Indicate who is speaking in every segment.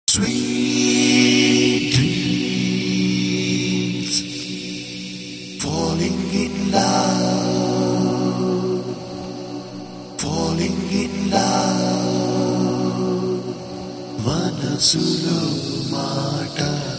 Speaker 1: Sweet dreams, falling in love, falling in love, మనసులో మాట.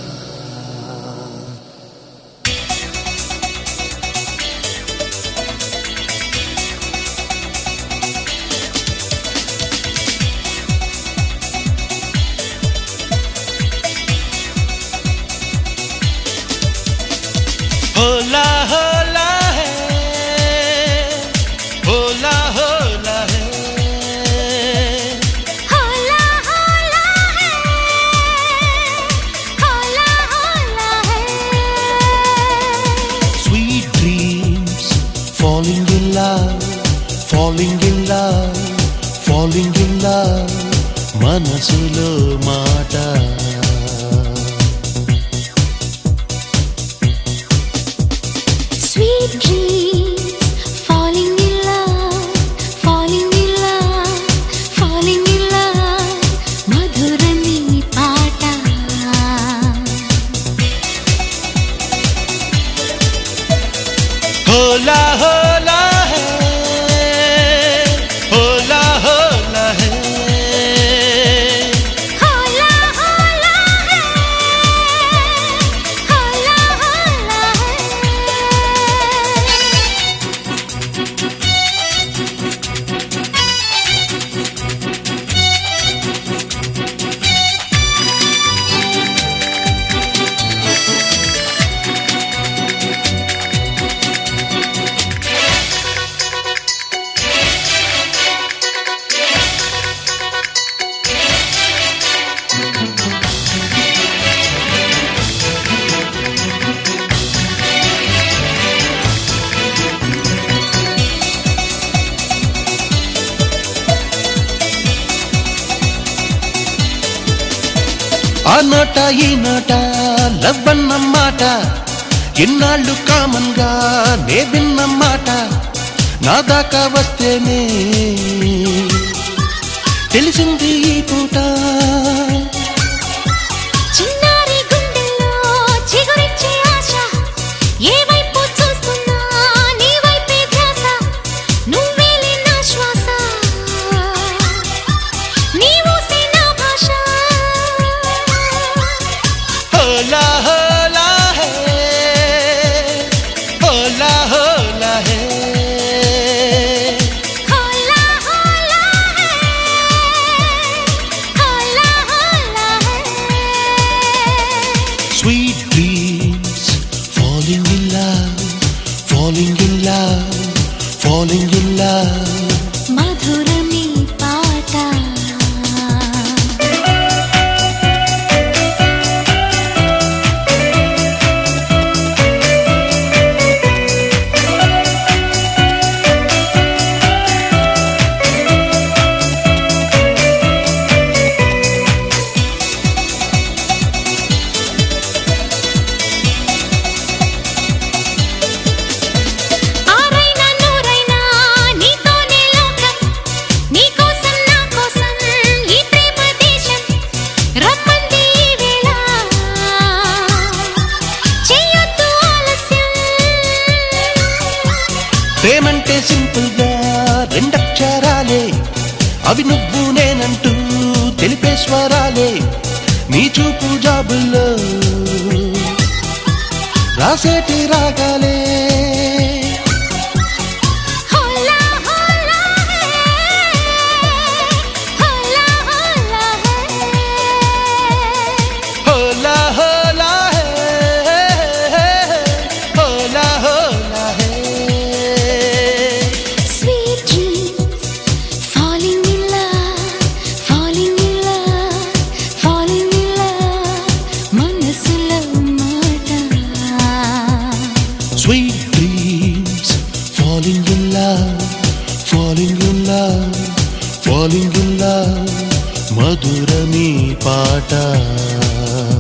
Speaker 2: होला होला है, होला होला है,
Speaker 3: होला होला है, होला होला है.
Speaker 2: Sweet dreams, falling in love, falling in love, falling in love, మనసులో మాట.
Speaker 3: Sweet dreams, falling in love, falling in love, falling in love, మధురని పాట.
Speaker 2: होला होला है, होला होला है,
Speaker 3: होला होला है, होला होला है.
Speaker 2: ఆ నోట ఈ నోట లవ్వన్న మాట ఎన్నాళ్ళు కామన్ గా నే విన్న మాట నా దాకా వస్తేనే తెలిసింది ఈ పూట.
Speaker 3: చిన్నారి గుండెల్లో చిగురిచ్చే ఆశ, ఏ వైపు చూస్తున్నా నీ వైపే ధ్యాస, నువ్వేలే నా శ్వాస, నీ ఊసే నా భాష.
Speaker 2: होला होला है, होला होला है,
Speaker 3: होला होला है, होला होला है.
Speaker 2: sweet dreams, falling in love, falling in love, falling in love,
Speaker 3: మధురని పాట. ఆరైనా నూరైనా నీతోనే లోకం, నీకోసం నా కోసం ఈ ప్రేమ దేశం, రమ్మంది ఈ వేళ, చెయ్యొద్దు ఆలస్యం.
Speaker 2: ప్రేమంటే సింపుల్ గా రెండక్షరాలే, అవి నువ్వు నేనంటూ తెలిపే స్వరాలే, నీ చూపు జాబుల్లో రాసేటి రాగాలే.
Speaker 3: होला होला है, होला होला है.
Speaker 2: होला होला है, होला होला है,
Speaker 3: Sweet dreams, falling in love, falling in love, falling in love, మనసులో మాట.
Speaker 2: sweet dreams, falling in love, falling in love, falling in love, మధురమీ పాట.